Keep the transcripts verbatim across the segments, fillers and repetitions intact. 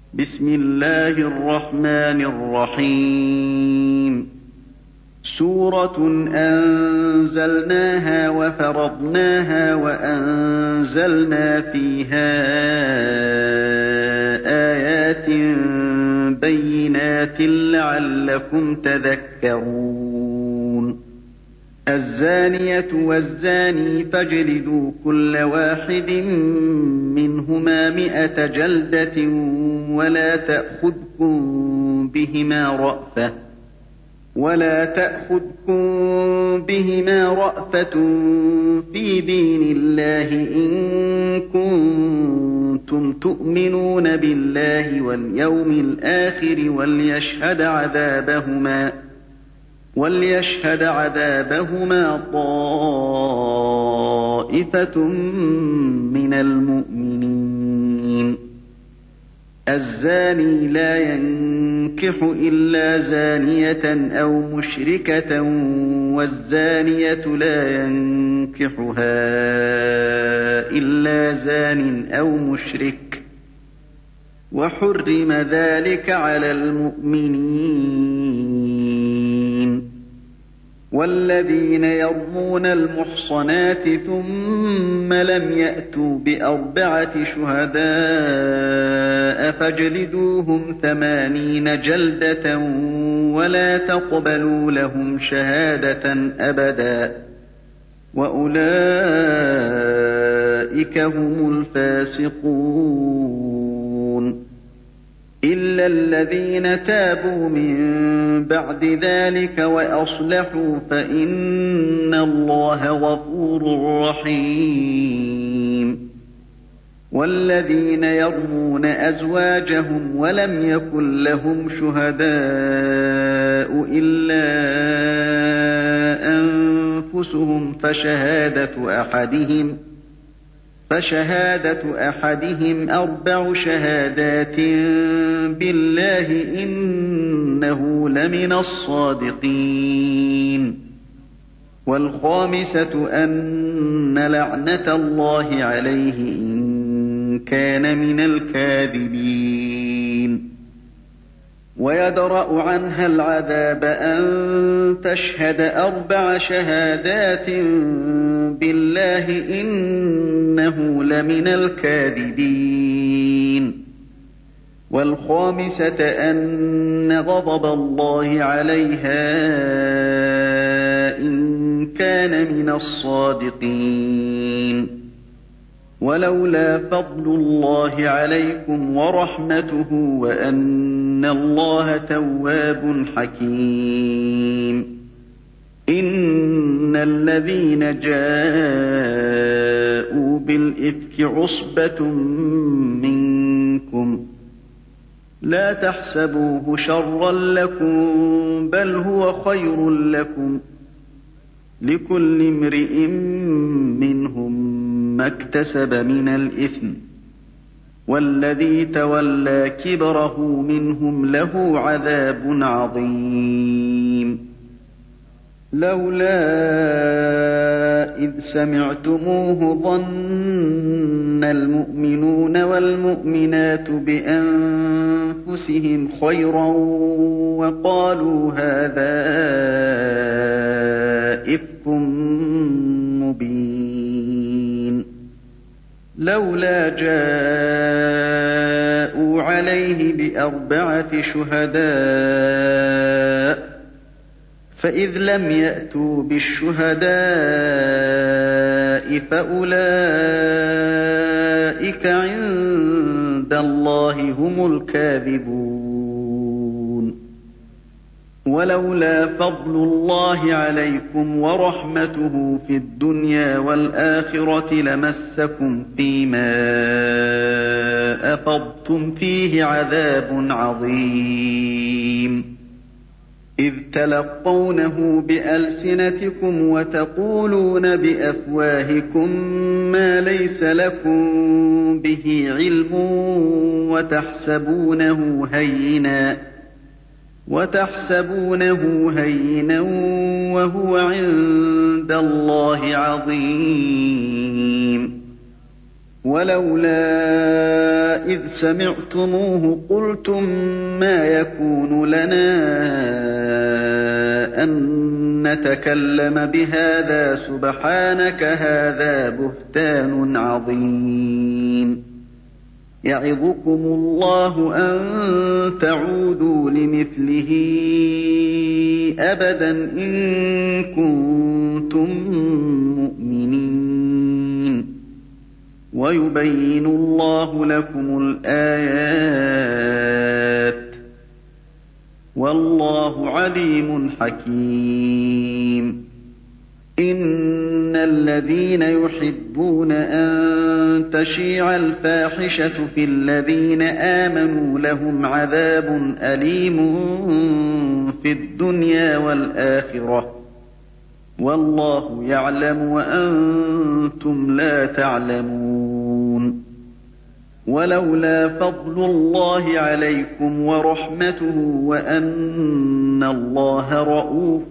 بسم الله الرحمن الرحيم سورة أنزلناها وفرضناها وأنزلنا فيها آيات بينات لعلكم تذكرون الزانية والزاني فاجلدوا كل واحد منهما مئة جلدة ولا تأخذكم بهما رأفة ولا تأخذكم بهما رأفة في دين الله إن كنتم تؤمنون بالله واليوم الآخر وليشهد عذابهما وليشهد عذابهما طائفة من المؤمنين الزاني لا ينكح إلا زانية أو مشركة والزانية لا ينكحها إلا زان أو مشرك وحرم ذلك على المؤمنين والذين يرمون المحصنات ثم لم يأتوا بأربعة شهداء فاجلدوهم ثمانين جلدة ولا تقبلوا لهم شهادة أبدا وأولئك هم الفاسقون إلا الذين تابوا من بعد ذلك وأصلحوا فإن الله غفور رحيم والذين يرمون أزواجهم ولم يكن لهم شهداء إلا أنفسهم فشهادة أحدهم فشهادة أحدهم أربع شهادات بالله إنه لمن الصادقين والخامسة أن لعنة الله عليه إن كان من الكاذبين ويدرأ عنها العذاب أن تشهد أربع شهادات بالله إنه لمن الكاذبين والخامسة أن غضب الله عليها إن كان من الصادقين ولولا فضل الله عليكم ورحمته وأن الله تواب حكيم إن الذين جاءوا بالإفك عصبة منكم لا تحسبوه شرا لكم بل هو خير لكم لكل امرئ منهم ما اكتسب من الإثم والذي تولى كبره منهم له عذاب عظيم لولا إذ سمعتموه ظن المؤمنون والمؤمنات بأنفسهم خيرا وقالوا هذا إفك مبين لولا جاءوا عليه بأربعة شهداء فإذ لم يأتوا بالشهداء فأولئك عند الله هم الكاذبون ولولا فضل الله عليكم ورحمته في الدنيا والآخرة لمسكم فيما أفضتم فيه عذاب عظيم إذ تلقونه بألسنتكم وتقولون بأفواهكم ما ليس لكم به علم وتحسبونه هينا وتحسبونه هينا وهو عند الله عظيم وَلَوْلَا إِذْ سَمِعْتُمُوهُ قُلْتُم مَّا يَكُونُ لَنَا أَن نَّتَكَلَّمَ بِهَٰذَا سُبْحَانَكَ هَٰذَا بُهْتَانٌ عَظِيمٌ يَعِظُكُمُ اللَّهُ أَن تَعُودُوا لِمِثْلِهِ أَبَدًا إِن كُنتُم مُّؤْمِنِينَ وَيُبَيِّنُ اللَّهُ لَكُمُ الْآيَاتِ وَاللَّهُ عَلِيمٌ حَكِيمٌ إِنَّ الَّذِينَ يُحِبُّونَ أَن تَشِيعَ الْفَاحِشَةُ فِي الَّذِينَ آمَنُوا لَهُمْ عَذَابٌ أَلِيمٌ فِي الدُّنْيَا وَالْآخِرَةِ وَاللَّهُ يَعْلَمُ وَأَنتُمْ لَا تَعْلَمُونَ وَلَوْلَا فَضْلُ اللَّهِ عَلَيْكُمْ وَرَحْمَتُهُ وَأَنَّ اللَّهَ رَءُوفٌ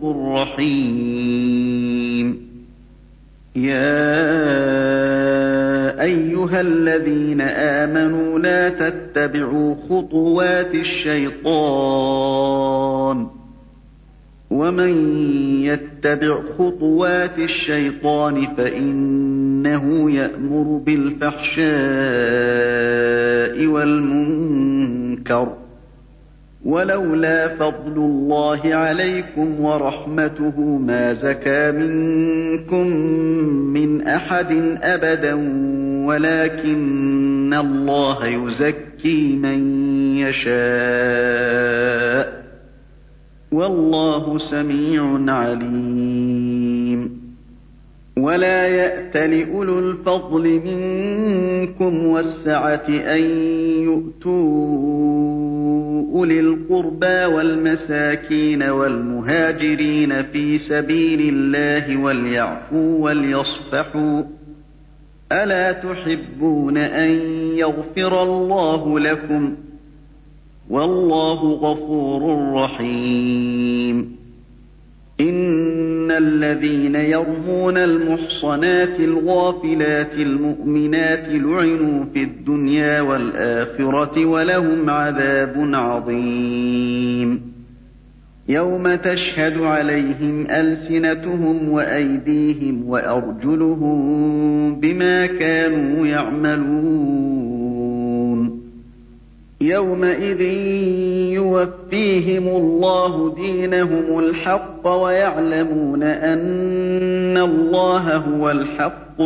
رَّحِيمٌ يَا أَيُّهَا الَّذِينَ آمَنُوا لَا تَتَّبِعُوا خُطُوَاتِ الشَّيْطَانِ وَمَن يَتَّبِعْ خُطُوَاتِ الشَّيْطَانِ فَإِنَّهُ يَأْمُرُ بِالْفَحْشَاءِ وَالْمُنكَرِ ۚ وَلَوْلَا فَضْلُ اللَّهِ عَلَيْكُمْ وَرَحْمَتُهُ مَا زَكَىٰ مِنكُم مِّنْ أَحَدٍ أَبَدًا وَلَٰكِنَّ اللَّهَ يُزَكِّي مَن يَشَاءُ ۗ وَاللَّهُ سَمِيعٌ عَلِيمٌ وَلَا يَأْتَلِ أُولُو الْفَضْلِ مِنكُمْ وَالسَّعَةِ أَن يُؤْتُوا أُولِي الْقُرْبَىٰ وَالْمَسَاكِينَ وَالْمُهَاجِرِينَ فِي سَبِيلِ اللَّهِ وَلْيَعْفُوا وَلْيَصْفَحُوا ۗ أَلَا تُحِبُّونَ أَن يَغْفِرَ اللَّهُ لَكُمْ ۗ وَاللَّهُ غَفُورٌ رَّحِيمٌ إِنَّ الَّذِينَ يَرْمُونَ الْمُحْصَنَاتِ الْغَافِلَاتِ الْمُؤْمِنَاتِ لُعِنُوا فِي الدُّنْيَا وَالْآخِرَةِ وَلَهُمْ عَذَابٌ عَظِيمٌ يَوْمَ تَشْهَدُ عَلَيْهِمْ أَلْسِنَتُهُمْ وَأَيْدِيهِمْ وَأَرْجُلُهُم بِمَا كَانُوا يَعْمَلُونَ يَوْمَئِذٍ يُوَفِّيهِمُ اللَّهُ دِينَهُمُ الْحَقَّ وَيَعْلَمُونَ أَنَّ اللَّهَ هُوَ الْحَقُّ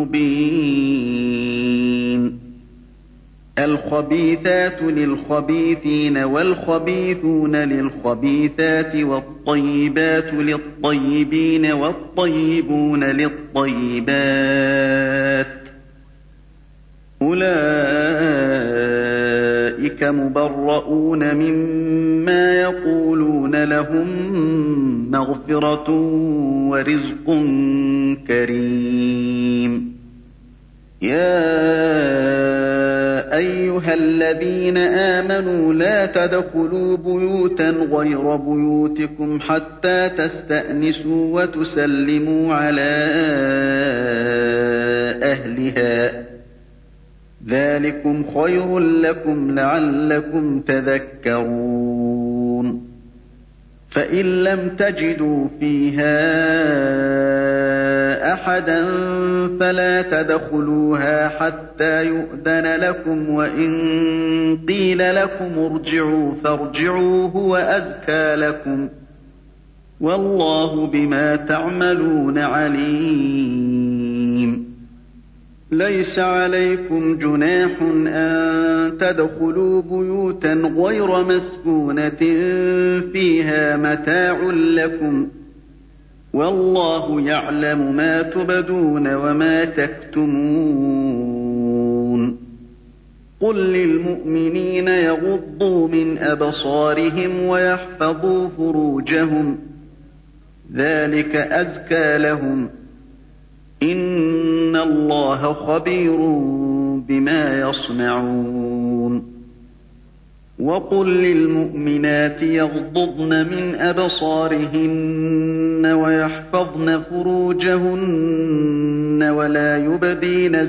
الْمُبِينُ الْخَبِيثَاتُ لِلْخَبِيثِينَ وَالْخَبِيثُونَ لِلْخَبِيثَاتِ وَالطَّيِّبَاتُ لِلطَّيِّبِينَ وَالطَّيِّبُونَ لِلطَّيِّبَاتِ ۚ أُولَٰئِكَ مُبَرَّءُونَ مِمَّا يَقُولُونَ ۖ لَهُم مَّغْفِرَةٌ وَرِزْقٌ كَرِيمٌ يَا أَيُّهَا الَّذِينَ آمَنُوا لَا تَدْخُلُوا بُيُوتًا غَيْرَ بُيُوتِكُمْ حَتَّىٰ تَسْتَأْنِسُوا وَتُسَلِّمُوا عَلَىٰ أَهْلِهَا ۚ ذَٰلِكُمْ خَيْرٌ لَّكُمْ لَعَلَّكُمْ تَذَكَّرُونَ فَإِن لَّمْ تَجِدُوا فِيهَا أَحَدًا فَلَا تَدْخُلُوهَا حَتَّىٰ يُؤْذَنَ لَكُمْ ۖ وَإِن قِيلَ لَكُمُ ارْجِعُوا فَارْجِعُوا هُوَ أَزْكَىٰ لَكُمْ ۚ وَاللَّهُ بِمَا تَعْمَلُونَ عَلِيمٌ لَيْسَ عَلَيْكُمْ جُنَاحٌ أَن تَدْخُلُوا بُيُوتًا غَيْرَ مَسْكُونَةٍ فِيهَا مَتَاعٌ لَّكُمْ ۚ وَاللَّهُ يَعْلَمُ مَا تُبْدُونَ وَمَا تَكْتُمُونَ قُل لِّلْمُؤْمِنِينَ يَغُضُّوا مِنْ أَبْصَارِهِمْ وَيَحْفَظُوا فُرُوجَهُمْ ۚ ذَٰلِكَ أَزْكَىٰ لَهُمْ ۗ إِنَّ اللَّهَ خَبِيرٌ بِمَا يَصْنَعُونَ وقل للمؤمنات يغضضن من أبصارهن ويحفظن فروجهن ولا يبدين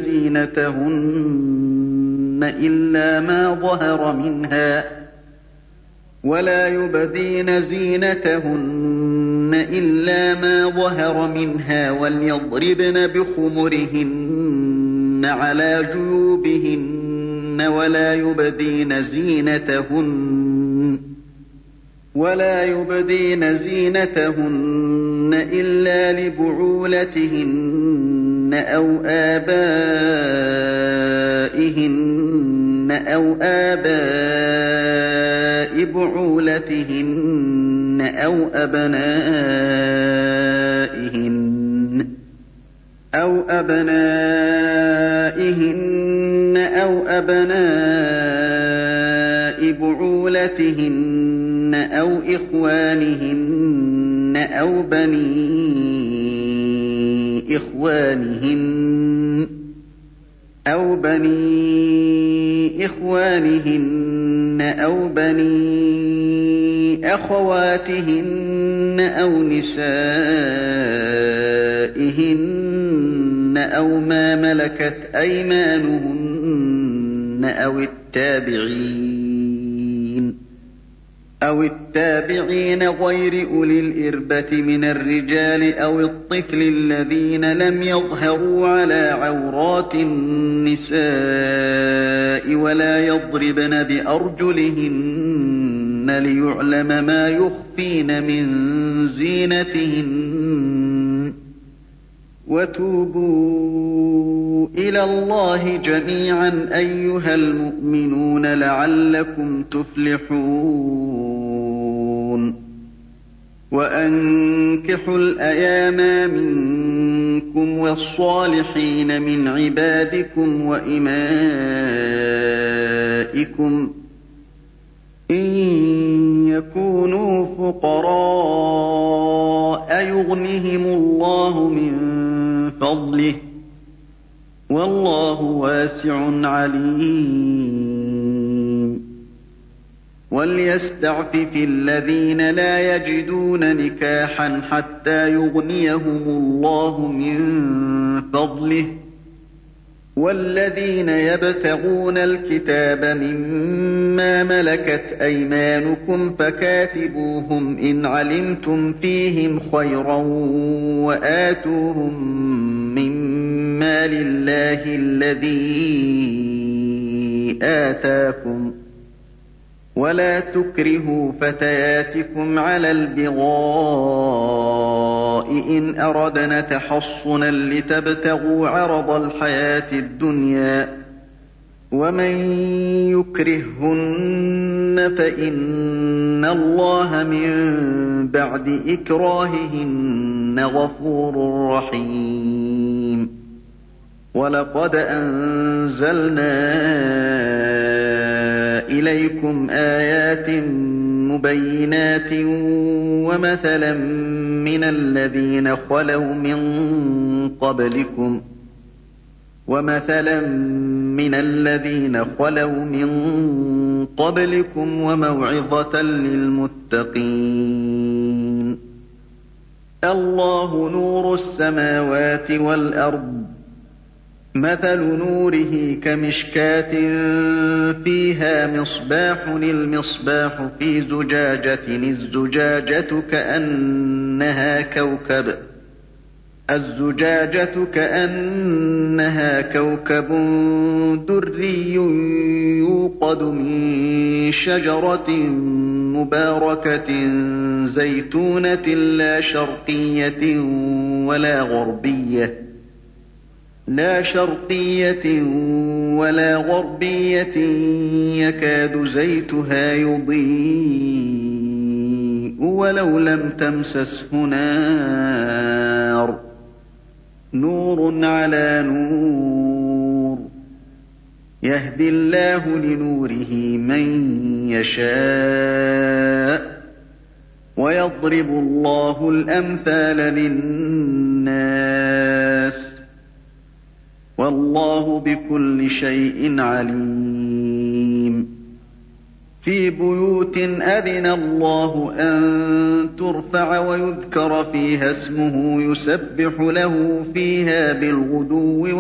زينتهن إلا ما ظهر منها ولا يبدين زينتهن إلا ما ظهر منها وليضربن بخمرهن على جيوبهن ولا يبدين زينتهن ولا يبدين زينتهن إلا لبعولتهن أو آبائهن أو آباء بعولتهن أو أبنائهن أو أبنائهن أو أبناء بعولتهن أو إخوانهن أو بني إخوانهن أو بني إخوانهن أو بني أخواتهن أو نسائهن أو ما ملكت أيمانهن أو التابعين أو التابعين غير أولي الإربة من الرجال أو الطفل الذين لم يظهروا على عورات النساء ولا يضربن بأرجلهن ليعلم ما يخفين من زينتهن وتوبوا إلى الله جميعا أيها المؤمنون لعلكم تفلحون وأنكحوا الأيام منكم والصالحين من عبادكم وإمائكم إن يكونوا فقراء يغنهم الله من فضله والله واسع عليم وليستعفف الذين لا يجدون نكاحا حتى يغنيهم الله من فضله والذين يبتغون الكتاب مما ملكت أيمانكم فكاتبوهم إن علمتم فيهم خيرا وآتوهم مما لله الذي آتاكم ولا تكرهوا فتياتكم على البغاء إن أردنا تحصنا لتبتغوا عرض الحياة الدنيا ومن يكرههن فإن الله من بعد إكراههن غفور رحيم ولقد أنزلنا إليكم آيات مبينات ومثلا من الذين خلوا من قبلكم ومثلا من الذين خلوا من قبلكم وموعظة للمتقين الله نور السماوات والأرض مثل نوره كمشكاة فيها مصباح المصباح في زجاجة الزجاجة كأنها كوكب الزجاجة كأنها كوكب دري يوقد من شجرة مباركة زيتونة لا شرقية ولا غربية لا شرقية ولا غربية يكاد زيتها يضيء ولو لم تمسسه نار نور على نور يهدي الله لنوره من يشاء ويضرب الله الأمثال للناس والله بكل شيء عليم في بيوت أذن الله أن ترفع ويذكر فيها اسمه يسبح له فيها بالغدو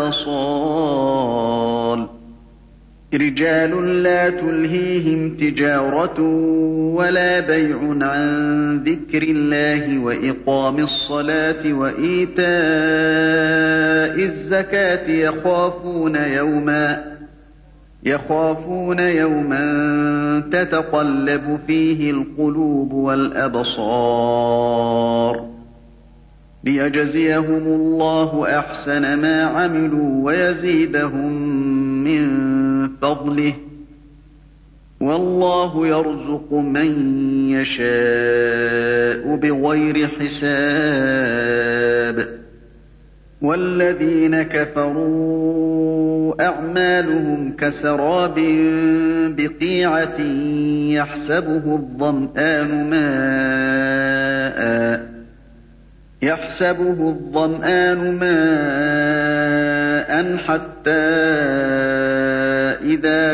والآصال رجال لا تلهيهم تجارة ولا بيع عن ذكر الله وإقام الصلاة وإيتاء الزكاة يخافون يوما يخافون يوما تتقلب فيه القلوب والأبصار ليجزيهم الله أحسن ما عملوا ويزيدهم من فضله والله يرزق من يشاء بغير حساب والذين كفروا أعمالهم كسراب بقيعة يحسبه الظمآن ماء يحسبه الظمآن ماء حتى إذا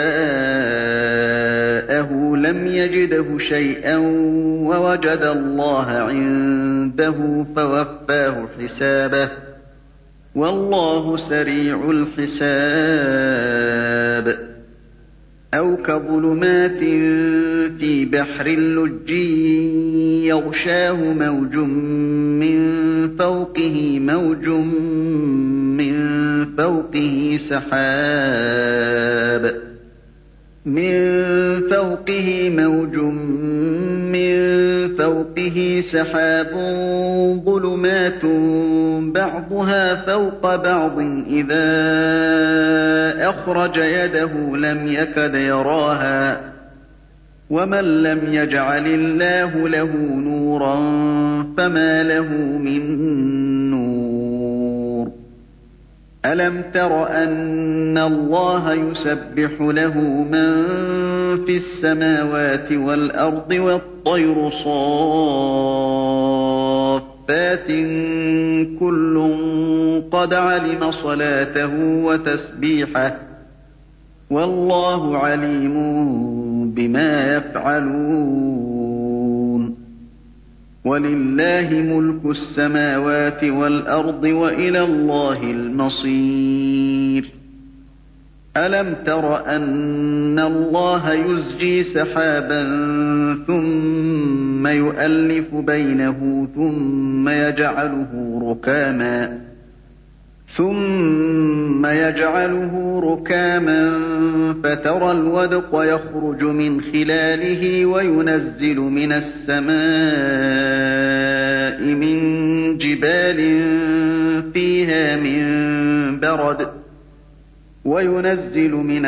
جاءه لم يجده شيئا ووجد الله عنده فوفاه حسابه والله سريع الحساب أو كظلمات في بحر لجي يغشاه موج من فوقه موج من فوقه سحاب من فوقه موج من فوقه سحاب ظلمات بعضها فوق بعض إذا أخرج يده لم يكد يراها ومن لم يجعل الله له نورا فما له من نور ألم تر أن الله يسبح له من في السماوات والأرض والطير صافات كل قد علم صلاته وتسبيحه والله عليم بما يفعلون ولله ملك السماوات والأرض وإلى الله المصير ألم تر أن الله يزجي سحابا ثم يؤلف بينه ثم يجعله ركاما ثم يجعله ركاما فترى الودق يخرج من خلاله وينزل من السماء من جبال فيها من برد وينزل من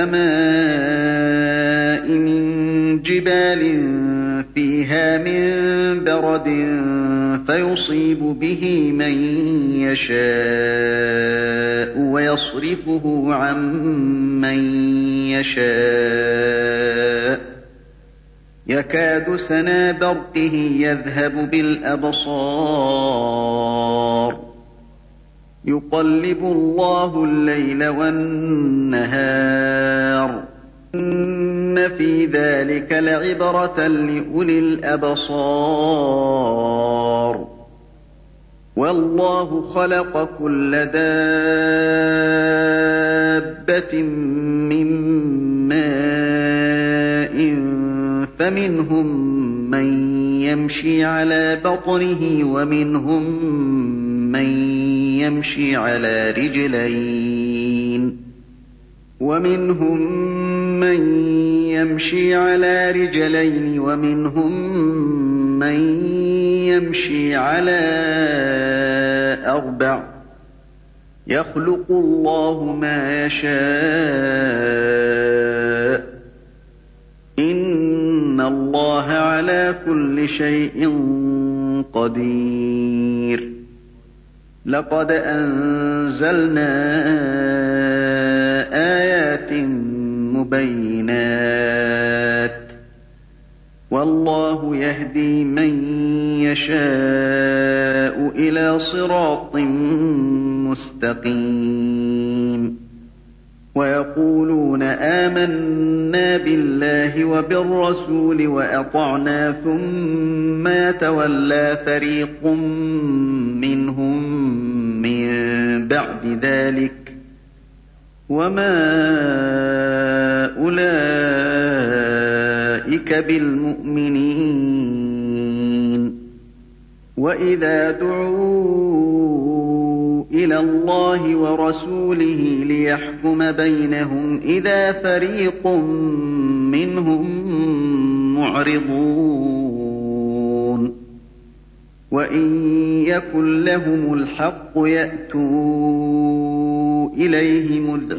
السماء من جبال فيها من برد فيصيب به من يشاء ويصرفه عن من يشاء يكاد سنا برقه يذهب بالأبصار يقلب الله الليل والنهار إن في ذلك لعبرة لأولي الأبصار والله خلق كل دابة من ماء فمنهم من يمشي على بطنه ومنهم من يمشي على رجلين ومنهم من يمشي على رجلين ومنهم من يمشي على أربع يخلق الله ما يشاء إن الله على كل شيء قدير لقد أنزلنا آيات مبينات والله يهدي من يشاء إلى صراط مستقيم ويقولون آمنا بالله وبالرسول وأطعنا ثم يتولى فريق منهم من بعد ذلك وما أولئك بالمؤمنين وإذا دعوا إلى الله ورسوله ليحكم بينهم إذا فريق منهم معرضون وإن يكن لهم الحق يأتوا إليه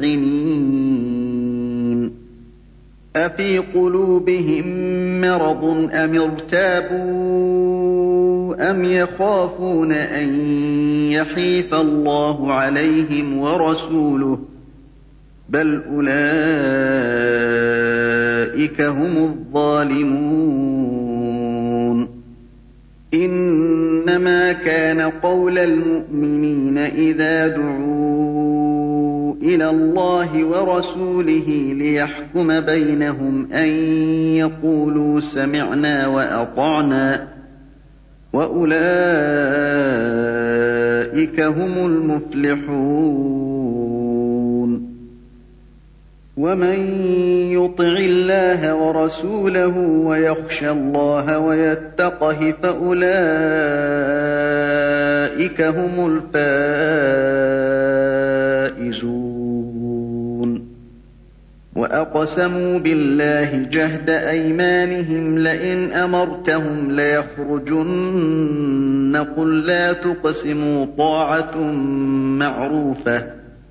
مذعنين أفي قلوبهم مرض أم ارتابوا أم يخافون أن يحيف الله عليهم ورسوله بل أولئك هم الظالمون إنما كان قول المؤمنين إذا دعوا إلى الله ورسوله ليحكم بينهم أن يقولوا سمعنا وأطعنا وأولئك هم المفلحون ومن يطع الله ورسوله ويخشى الله ويتقه فأولئك هم الفائزون وأقسموا بالله جهد أيمانهم لئن أمرتهم ليخرجن قل لا تقسموا طاعة معروفة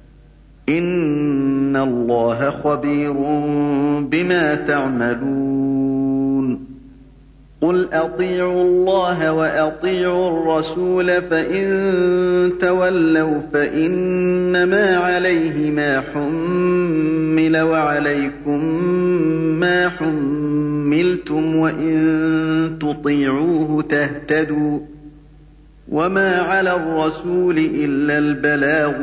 إن الله خبير بما تعملون قل أطيعوا الله وأطيعوا الرسول فإن تولوا فإنما عليه ما حمل وعليكم ما حملتم وإن تطيعوه تهتدوا وما على الرسول إلا البلاغ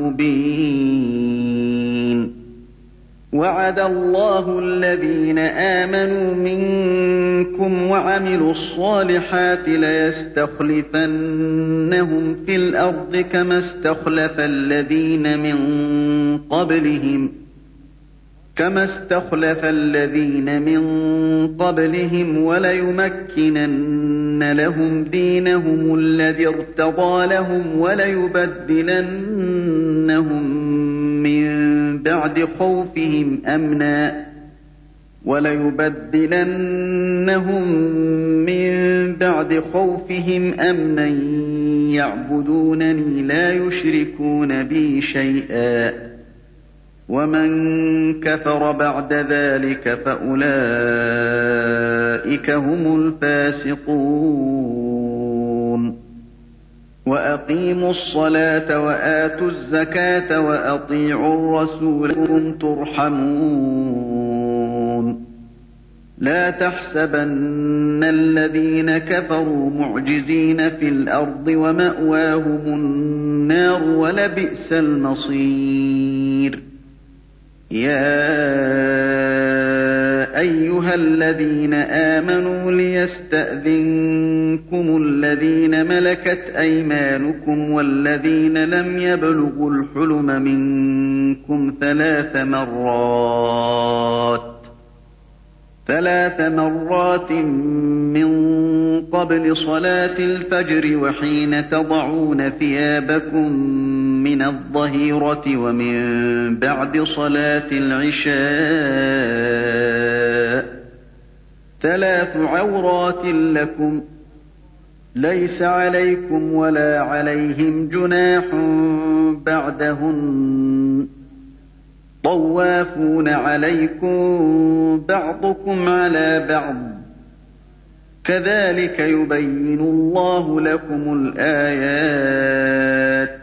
المبين وعد الله الذين آمنوا منكم وعملوا الصالحات ليستخلفنهم في الأرض كما استخلف الذين من قبلهم كما استخلف الذين من قبلهم وليمكنن لهم دينهم الذي ارتضى لهم وليبدلنهم من بعد خوفهم أمنا وليبدلنهم من بعد خوفهم أمنا يعبدونني لا يشركون بي شيئا ومن كفر بعد ذلك فأولئك هم الفاسقون وأقيموا الصلاة وآتوا الزكاة وأطيعوا الرسول لعلكم ترحمون لا تحسبن الذين كفروا معجزين في الأرض ومأواهم النار ولبئس المصير يا أيها الذين آمنوا ليستأذنكم الذين ملكت أيمانكم والذين لم يبلغوا الحلم منكم ثلاث مرات ثلاث مرات من قبل صلاة الفجر وحين تضعون ثيابكم من الظهيرة ومن بعد صلاة العشاء ثلاث عورات لكم ليس عليكم ولا عليهم جناح بعدهن طوافون عليكم بعضكم على بعض كذلك يبين الله لكم الآيات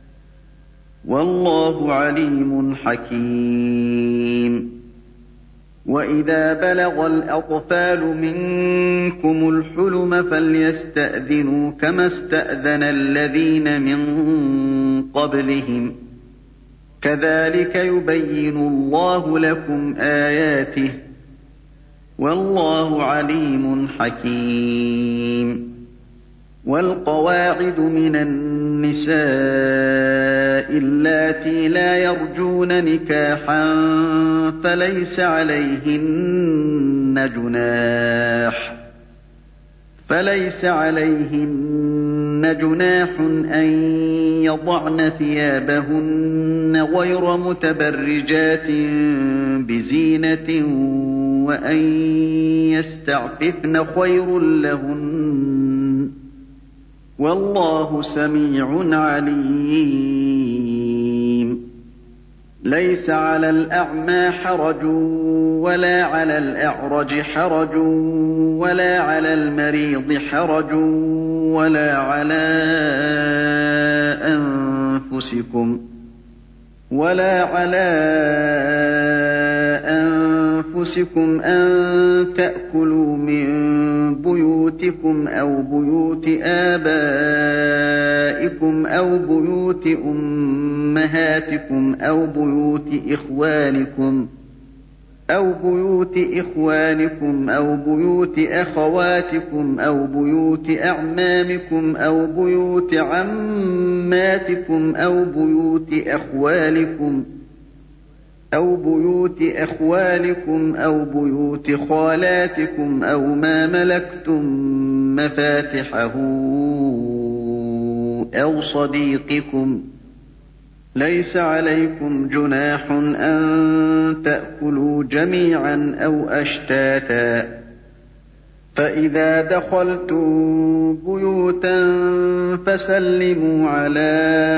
والله عليم حكيم وإذا بلغ الأطفال منكم الحلم فليستأذنوا كما استأذن الذين من قبلهم كذلك يبين الله لكم آياته والله عليم حكيم والقواعد من النساء اللاتي لا يرجون نكاحا فليس عليهن جناح فليس عليهن جناح أن يضعن ثيابهن غير متبرجات بزينة وأن يستعففن خير لهن والله سميع عليم ليس على الأعمى حرج ولا على الأعرج حرج ولا على المريض حرج ولا على أنفسكم ولا على أنفسكم أن تأكلوا من بيوتكم أو بيوت آبائكم أو بيوت أمهاتكم أو بيوت إخوانكم أو بيوت إخوانكم أو بيوت أخواتكم أو بيوت أعمامكم أو بيوت عماتكم أو بيوت أخوالكم أو بيوت أخوالكم أو بيوت خالاتكم أو ما ملكتم مفاتحه أو صديقكم ليس عليكم جناح أن تأكلوا جميعا أو أشتاتا فإذا دخلتم بيوتا فسلموا على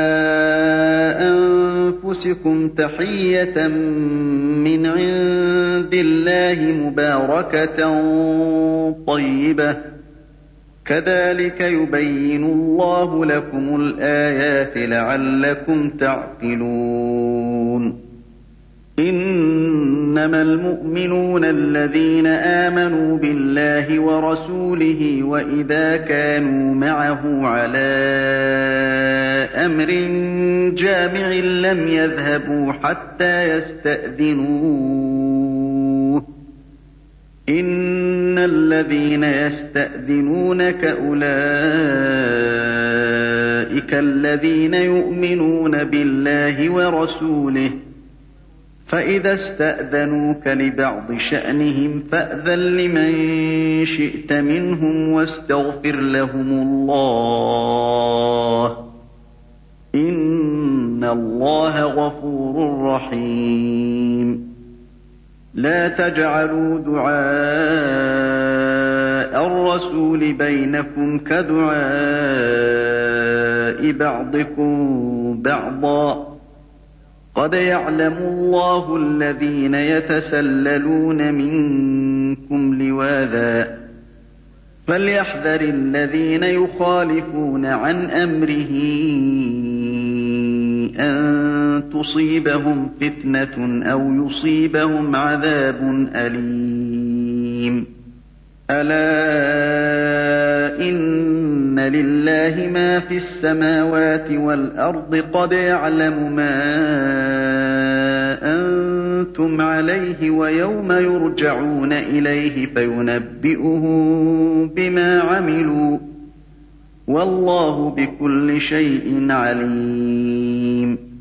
أنفسكم تحية من عند الله مباركة طيبة كذلك يبين الله لكم الآيات لعلكم تعقلون إنما المؤمنون الذين آمنوا بالله ورسوله وإذا كانوا معه على أمر جامع لم يذهبوا حتى يستأذنوه إن الذين يستأذنونك أولئك الذين يؤمنون بالله ورسوله فإذا استأذنوك لبعض شأنهم فأذن لمن شئت منهم واستغفر لهم الله إن الله غفور رحيم لا تجعلوا دعاء الرسول بينكم كدعاء بعضكم بعضا قد يعلم الله الذين يتسللون منكم لواذا فليحذر الذين يخالفون عن أمره أن تصيبهم فتنة أو يصيبهم عذاب أليم ألا إن لله ما في السماوات والأرض قد يعلم ما أنتم عليه ويوم يرجعون إليه فينبئهم بما عملوا والله بكل شيء عليم